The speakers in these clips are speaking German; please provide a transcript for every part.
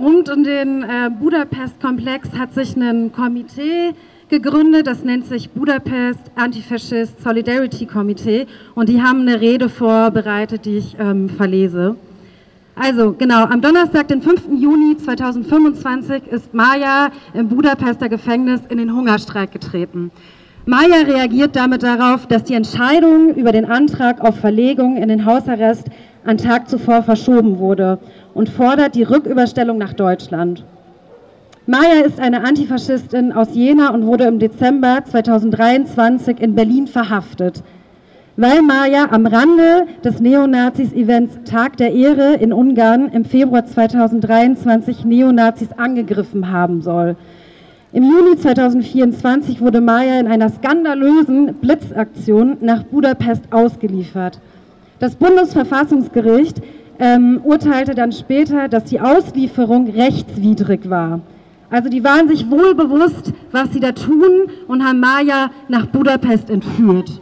Rund um den Budapest-Komplex hat sich ein Komitee gegründet, das nennt sich Budapest Anti-Fascist Solidarity Committee und die haben eine Rede vorbereitet, die ich verlese. Also genau, am Donnerstag, den 5. Juni 2025 ist Maja im Budapester Gefängnis in den Hungerstreik getreten. Maja reagiert damit darauf, dass die Entscheidung über den Antrag auf Verlegung in den Hausarrest einen Tag zuvor verschoben wurde und fordert die Rücküberstellung nach Deutschland. Maja ist eine Antifaschistin aus Jena und wurde im Dezember 2023 in Berlin verhaftet, weil Maja am Rande des Neonazis-Events Tag der Ehre in Ungarn im Februar 2023 Neonazis angegriffen haben soll. Im Juni 2024 wurde Maja in einer skandalösen Blitzaktion nach Budapest ausgeliefert. Das Bundesverfassungsgericht urteilte dann später, dass die Auslieferung rechtswidrig war. Also die waren sich wohl bewusst, was sie da tun und haben Maja nach Budapest entführt.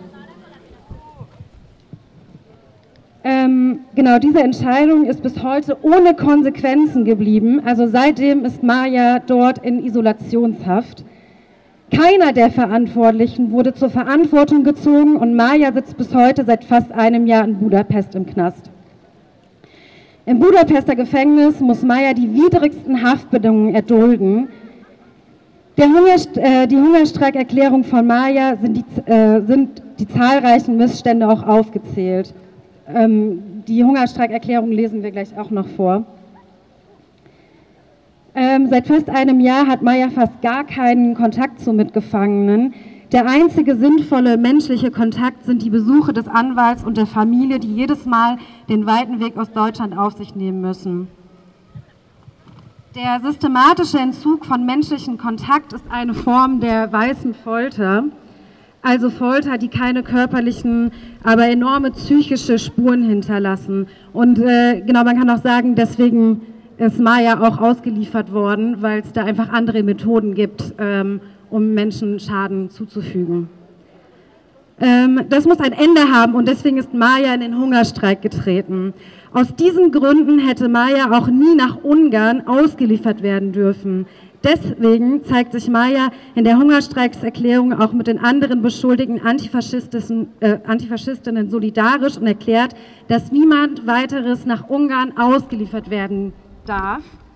Genau, diese Entscheidung ist bis heute ohne Konsequenzen geblieben. Also seitdem ist Maja dort in Isolationshaft. Keiner der Verantwortlichen wurde zur Verantwortung gezogen und Maja sitzt bis heute seit fast einem Jahr in Budapest im Knast. Im Budapester Gefängnis muss Maja die widrigsten Haftbedingungen erdulden. Die Hungerstreikerklärung von Maja sind die zahlreichen Missstände auch aufgezählt. Die Hungerstreikerklärung lesen wir gleich auch noch vor. Seit fast einem Jahr hat Maja fast gar keinen Kontakt zu Mitgefangenen. Der einzige sinnvolle menschliche Kontakt sind die Besuche des Anwalts und der Familie, die jedes Mal den weiten Weg aus Deutschland auf sich nehmen müssen. Der systematische Entzug von menschlichem Kontakt ist eine Form der weißen Folter. Also Folter, die keine körperlichen, aber enorme psychische Spuren hinterlassen. Und genau, man kann auch sagen, deswegen ist Maja auch ausgeliefert worden, weil es da einfach andere Methoden gibt, um Menschen Schaden zuzufügen. Das muss ein Ende haben und deswegen ist Maja in den Hungerstreik getreten. Aus diesen Gründen hätte Maja auch nie nach Ungarn ausgeliefert werden dürfen. Deswegen zeigt sich Maja in der Hungerstreikserklärung auch mit den anderen beschuldigten Antifaschistinnen solidarisch und erklärt, dass niemand weiteres nach Ungarn ausgeliefert werden darf.